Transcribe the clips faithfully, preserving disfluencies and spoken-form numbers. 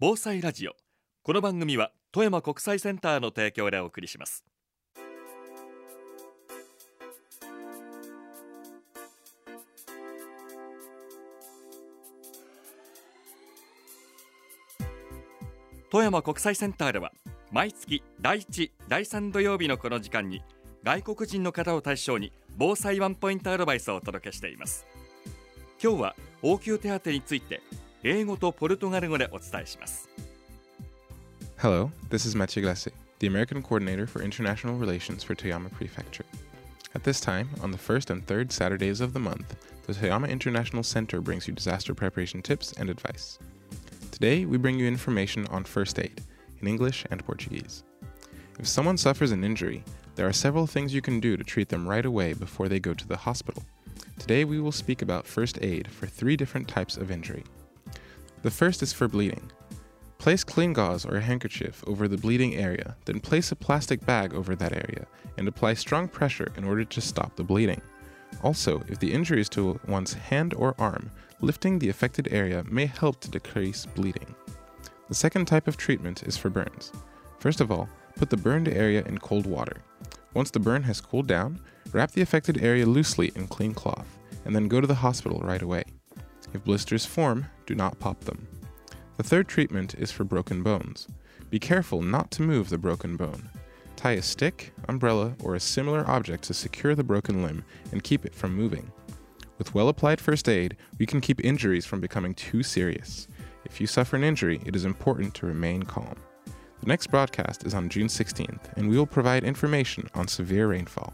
防災ラジオ。この番組は富山国際センターの提供でお送りします。富山国際センターでは毎月だいいち、だいさん土曜日のこの時間に外国人の方を対象に防災ワンポイントアドバイスをお届けしています。今日は応急手当について英語とポルトガル語でお伝えします。 Hello, this is Mathieu Glacé, the American Coordinator for International Relations for Toyama Prefecture. At this time, on the first and third Saturdays of the month, the Toyama International Center brings you disaster preparation tips and advice. Today, we bring you information on first aid, in English and Portuguese. If someone suffers an injury, there are several things you can do to treat them right away before they go to the hospital. Today, we will speak about first aid for three different types of injury. The first is for bleeding. Place clean gauze or a handkerchief over the bleeding area, then place a plastic bag over that area, and apply strong pressure in order to stop the bleeding. Also, if the injury is to one's hand or arm, lifting the affected area may help to decrease bleeding. The second type of treatment is for burns. First of all, put the burned area in cold water. Once the burn has cooled down, wrap the affected area loosely in clean cloth, and then go to the hospital right away. If blisters form, do not pop them. The third treatment is for broken bones. Be careful not to move the broken bone. Tie a stick, umbrella, or a similar object to secure the broken limb and keep it from moving. With well-applied first aid, we can keep injuries from becoming too serious. If you suffer an injury, it is important to remain calm. The next broadcast is on June sixteenth, and we will provide information on severe rainfall.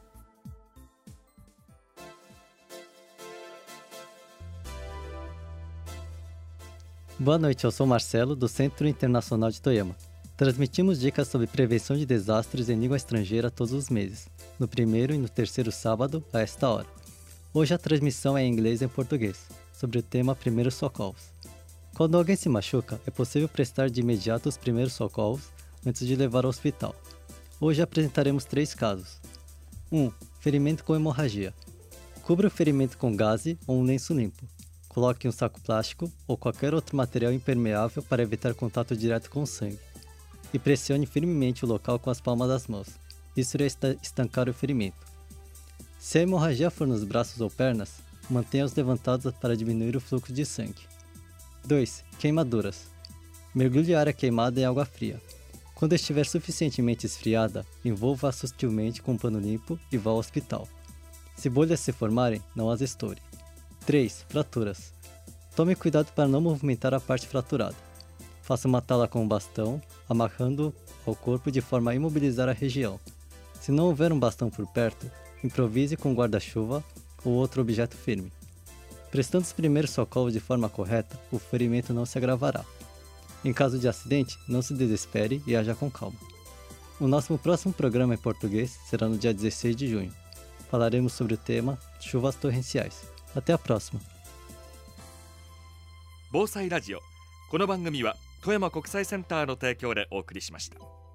Boa noite, eu sou Marcelo, do Centro Internacional de Toyama. Transmitimos dicas sobre prevenção de desastres em língua estrangeira todos os meses, no primeiro e no terceiro sábado, a esta hora. Hoje a transmissão é em inglês e em português, sobre o tema Primeiros Socorros. Quando alguém se machuca, é possível prestar de imediato os primeiros socorros antes de levar ao hospital. Hoje apresentaremos três casos. um. Ferimento com hemorragia. Cubra o ferimento com gaze ou um lenço limpo. Coloque um saco plástico ou qualquer outro material impermeável para evitar contato direto com o sangue. E pressione firmemente o local com as palmas das mãos. Isso irá estancar o ferimento. Se a hemorragia for nos braços ou pernas, mantenha-os levantados para diminuir o fluxo de sangue. dois. Queimaduras. Mergulhe a área queimada em água fria. Quando estiver suficientemente esfriada, envolva-a sutilmente com um pano limpo e vá ao hospital. Se bolhas se formarem, não as estoure. três. Fraturas. Tome cuidado para não movimentar a parte fraturada. Faça uma tala com um bastão, amarrando ao corpo de forma a imobilizar a região. Se não houver um bastão por perto, improvise com um guarda-chuva ou outro objeto firme. Prestando os primeiros socorros de forma correta, o ferimento não se agravará. Em caso de acidente, não se desespere e haja com calma. O nosso próximo programa em português será no dia dezesseis de junho. Falaremos sobre o tema chuvas torrenciais. Até a próxima. 防災ラジオ。この番組は富山国際センターの提供でお送りしました。